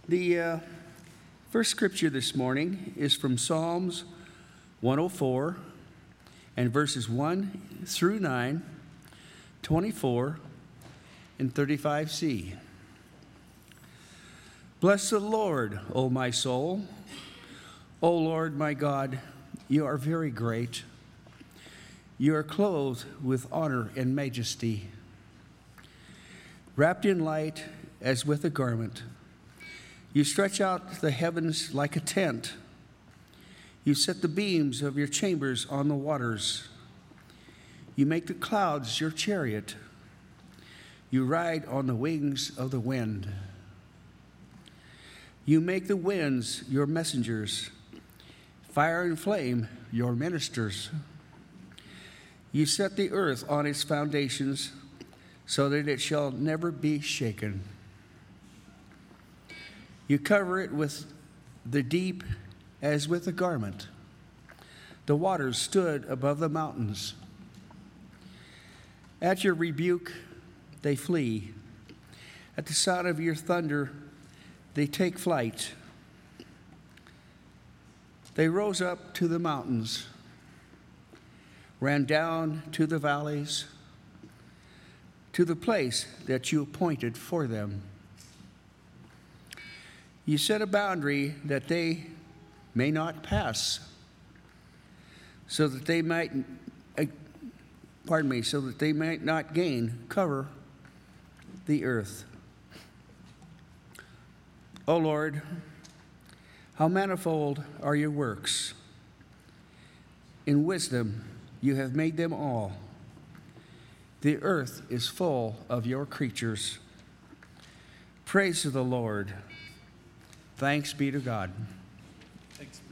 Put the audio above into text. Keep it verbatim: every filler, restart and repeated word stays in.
The uh, first scripture this morning is from Psalms one oh four and verses one through nine, twenty-four, and thirty-five c. Bless the Lord, O my soul. O Lord, my God, you are very great. You are clothed with honor and majesty, wrapped in light as with a garment. You stretch out the heavens like a tent. You set the beams of your chambers on the waters. You make the clouds your chariot. You ride on the wings of the wind. You make the winds your messengers, fire and flame your ministers. You set the earth on its foundations so that it shall never be shaken. You cover it with the deep as with a garment. The waters stood above the mountains. At your rebuke, they flee. At the sound of your thunder, they take flight. They rose up to the mountains, ran down to the valleys, to the place that you appointed for them. You set a boundary that they may not pass, so that they might, uh, pardon me, so that they might not gain cover the earth. O Lord, how manifold are your works. In wisdom you have made them all. The earth is full of your creatures. Praise to the Lord. Thanks be to God. Thanks be